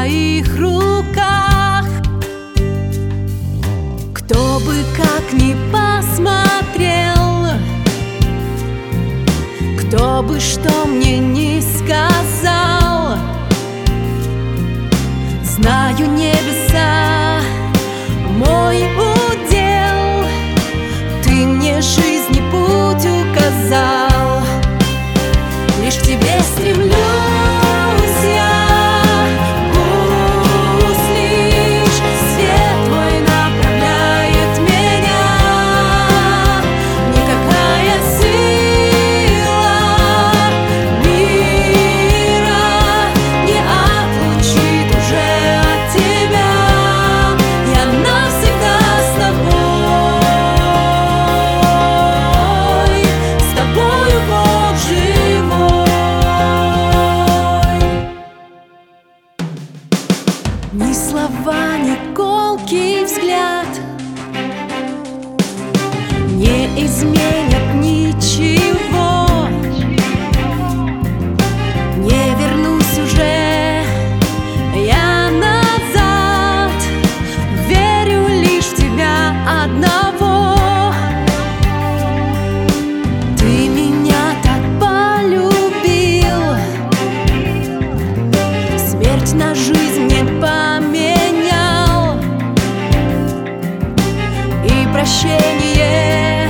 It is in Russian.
твоих руках. Кто бы как ни посмотрел, кто бы что мне ни сказал, знаю, небеса мой удел. Ты мне жизнь и путь указал, лишь к тебе стремлюсь я. Пусть лишь свет твой направляет меня, никакая сила мира не отлучит уже от тебя. Я навсегда с тобою, Бог живой. Ни слова, ни колкий взгляд не изменят ничего. Не вернусь уже я назад, верю лишь в тебя одного. Ты меня так полюбил, смерть на жизнь не поменял, и прощение